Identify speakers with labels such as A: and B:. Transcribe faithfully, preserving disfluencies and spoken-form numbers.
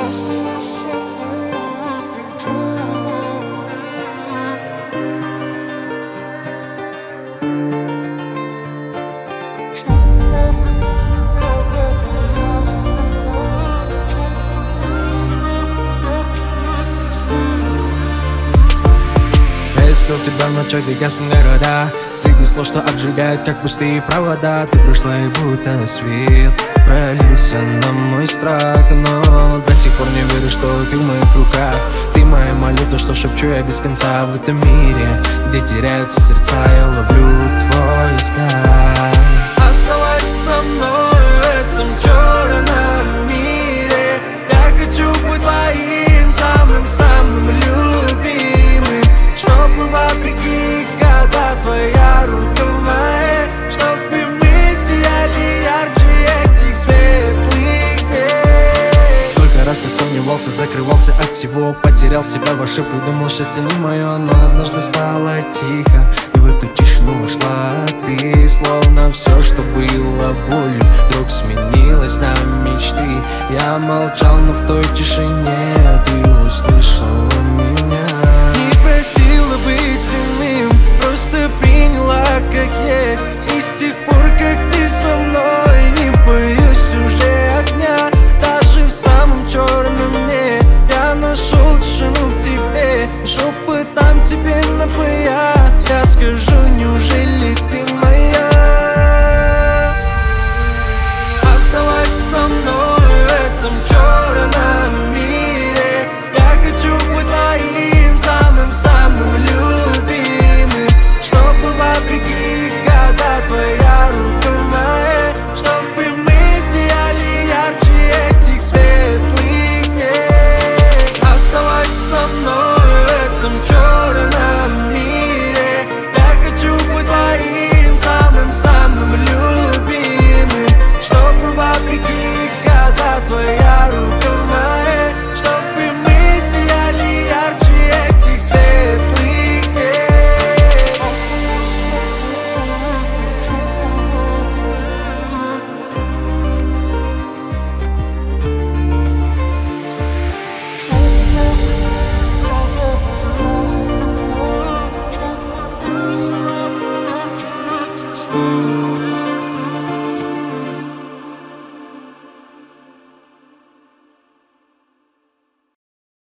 A: Тебя в ночах, где гаснут города, среди слов, что обжигают, как пустые провода. Ты пришла и будто свет пролился на мой страх, но до сих пор не верю, что ты в моих руках. Ты моя молитва, что шепчу я без конца. В этом мире, где теряются сердца, я ловлю твой взгляд. Оставайся со мной в этом черном мире. Я хочу быть твоим самым-самым любимым, чтобы вопреки, когда твоя рука в моей, чтобы мы сияли ярче этих светлых дней. Сколько раз я сомневался, закрывался от всего, потерял себя в ошибку, думал, счастье не мое, но однажды стало тихо, и в эту тишину вошла ты. Словно все, что было болью, вдруг сменилось на мечты. Я молчал, но в той тишине ты услышала